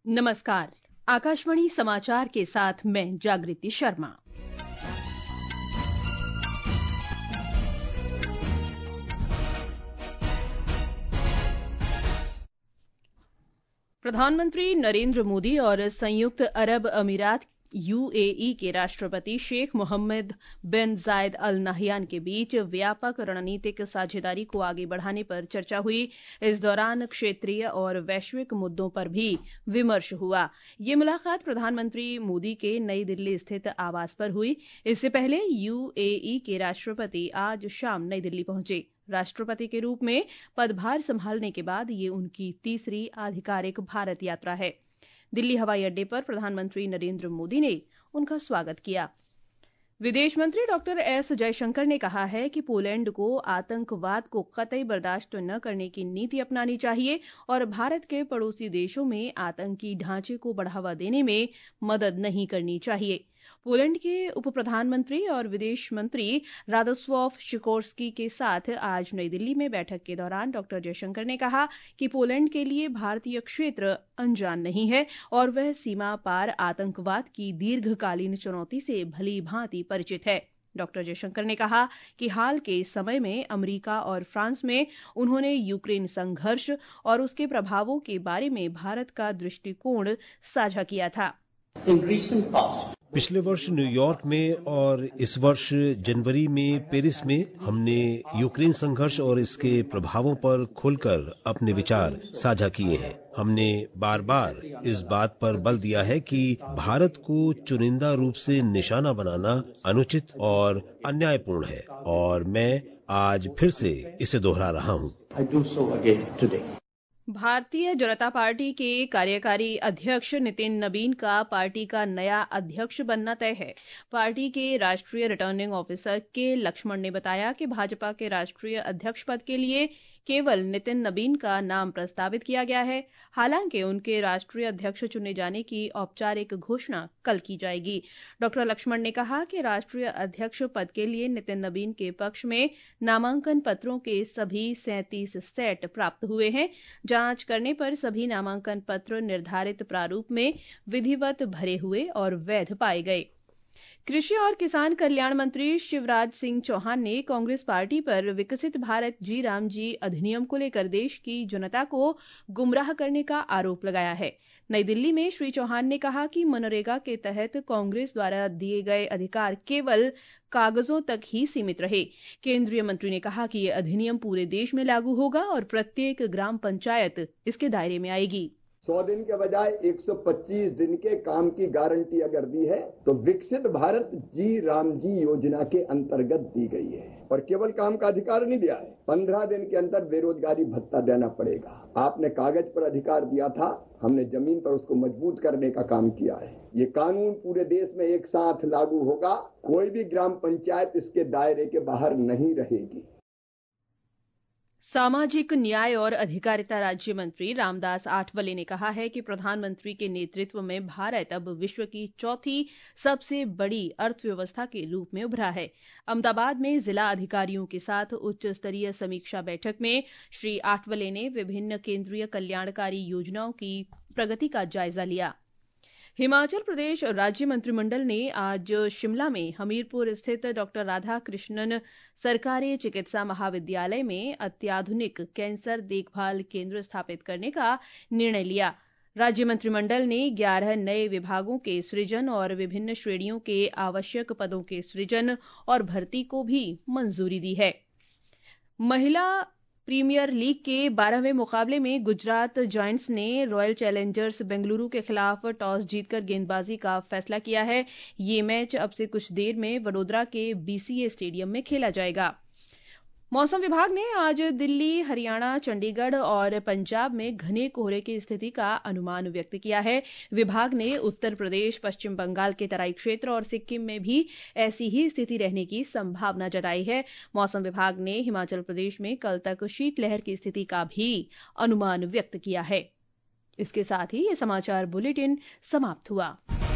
नमस्कार। आकाशवाणी समाचार के साथ मैं जागृति शर्मा। प्रधानमंत्री नरेंद्र मोदी और संयुक्त अरब अमीरात यूएई के राष्ट्रपति शेख मोहम्मद बिन जायद अल नहयान के बीच व्यापक रणनीतिक साझेदारी को आगे बढ़ाने पर चर्चा हुई। इस दौरान क्षेत्रीय और वैश्विक मुद्दों पर भी विमर्श हुआ। ये मुलाकात प्रधानमंत्री मोदी के नई दिल्ली स्थित आवास पर हुई। इससे पहले यूएई के राष्ट्रपति आज शाम नई दिल्ली पहुंचे। राष्ट्रपति के रूप में पदभार संभालने के बाद ये उनकी तीसरी आधिकारिक भारत यात्रा है। दिल्ली हवाई अड्डे पर प्रधानमंत्री नरेंद्र मोदी ने उनका स्वागत किया। विदेश मंत्री डॉक्टर एस जयशंकर ने कहा है कि पोलैंड को आतंकवाद को कतई बर्दाश्त न करने की नीति अपनानी चाहिए और भारत के पड़ोसी देशों में आतंकी ढांचे को बढ़ावा देने में मदद नहीं करनी चाहिए। पोलैंड के उप प्रधानमंत्री और विदेश मंत्री रादोस्लाव सिकोर्स्की के साथ आज नई दिल्ली में बैठक के दौरान डॉक्टर जयशंकर ने कहा कि पोलैंड के लिए भारतीय क्षेत्र अनजान नहीं है और वह सीमा पार आतंकवाद की दीर्घकालीन चुनौती से भली भांति परिचित है। डॉक्टर जयशंकर ने कहा कि हाल के समय में अमेरिका और फ्रांस में उन्होंने यूक्रेन संघर्ष और उसके प्रभावों के बारे में भारत का दृष्टिकोण साझा किया था। पिछले वर्ष न्यूयॉर्क में और इस वर्ष जनवरी में पेरिस में हमने यूक्रेन संघर्ष और इसके प्रभावों पर खुलकर अपने विचार साझा किए हैं। हमने बार बार इस बात पर बल दिया है कि भारत को चुनिंदा रूप से निशाना बनाना अनुचित और अन्यायपूर्ण है और मैं आज फिर से इसे दोहरा रहा हूँ। भारतीय जनता पार्टी के कार्यकारी अध्यक्ष नितिन नबीन का पार्टी का नया अध्यक्ष बनना तय है। पार्टी के राष्ट्रीय रिटर्निंग ऑफिसर के लक्ष्मण ने बताया कि भाजपा के राष्ट्रीय अध्यक्ष पद के लिए केवल नितिन नबीन का नाम प्रस्तावित किया गया है। हालांकि उनके राष्ट्रीय अध्यक्ष चुने जाने की औपचारिक घोषणा कल की जाएगी। डॉक्टर लक्ष्मण ने कहा कि राष्ट्रीय अध्यक्ष पद के लिए नितिन नबीन के पक्ष में नामांकन पत्रों के सभी 37 सेट प्राप्त हुए हैं। जांच करने पर सभी नामांकन पत्र निर्धारित प्रारूप में विधिवत भरे हुए और वैध पाए गए। कृषि और किसान कल्याण मंत्री शिवराज सिंह चौहान ने कांग्रेस पार्टी पर विकसित भारत जी राम जी अधिनियम को लेकर देश की जनता को गुमराह करने का आरोप लगाया है। नई दिल्ली में श्री चौहान ने कहा कि मनरेगा के तहत कांग्रेस द्वारा दिए गए अधिकार केवल कागजों तक ही सीमित रहे। केंद्रीय मंत्री ने कहा कि यह अधिनियम पूरे देश में लागू होगा और प्रत्येक ग्राम पंचायत इसके दायरे में आएगी। 100 दिन के बजाय 125 दिन के काम की गारंटी अगर दी है तो विकसित भारत जी राम जी योजना के अंतर्गत दी गई है और केवल काम का अधिकार नहीं दिया है। 15 दिन के अंदर बेरोजगारी भत्ता देना पड़ेगा। आपने कागज पर अधिकार दिया था, हमने जमीन पर उसको मजबूत करने का काम किया है। ये कानून पूरे देश में एक साथ लागू होगा। कोई भी ग्राम पंचायत इसके दायरे के बाहर नहीं रहेगी। सामाजिक न्याय और अधिकारिता राज्य मंत्री रामदास आठवले ने कहा है कि प्रधानमंत्री के नेतृत्व में भारत अब विश्व की चौथी सबसे बड़ी अर्थव्यवस्था के रूप में उभरा है। अहमदाबाद में जिला अधिकारियों के साथ उच्च स्तरीय समीक्षा बैठक में श्री आठवले ने विभिन्न केंद्रीय कल्याणकारी योजनाओं की प्रगति का जायजा लिया। हिमाचल प्रदेश राज्य मंत्रिमंडल ने आज शिमला में हमीरपुर स्थित डॉक्टर राधा कृष्णन सरकारी चिकित्सा महाविद्यालय में अत्याधुनिक कैंसर देखभाल केंद्र स्थापित करने का निर्णय लिया। राज्य मंत्रिमंडल ने 11 नए विभागों के सृजन और विभिन्न श्रेणियों के आवश्यक पदों के सृजन और भर्ती को भी मंजूरी दी है। महिला प्रीमियर लीग के 12वें मुकाबले में गुजरात जायंट्स ने रॉयल चैलेंजर्स बेंगलुरु के खिलाफ टॉस जीतकर गेंदबाजी का फैसला किया है। ये मैच अब से कुछ देर में वडोदरा के बीसीए स्टेडियम में खेला जाएगा। मौसम विभाग ने आज दिल्ली, हरियाणा, चंडीगढ़ और पंजाब में घने कोहरे की स्थिति का अनुमान व्यक्त किया है। विभाग ने उत्तर प्रदेश, पश्चिम बंगाल के तराई क्षेत्र और सिक्किम में भी ऐसी ही स्थिति रहने की संभावना जताई है। मौसम विभाग ने हिमाचल प्रदेश में कल तक शीतलहर की स्थिति का भी अनुमान व्यक्त किया है। इसके साथ ही ये समाचार बुलेटिन समाप्त हुआ।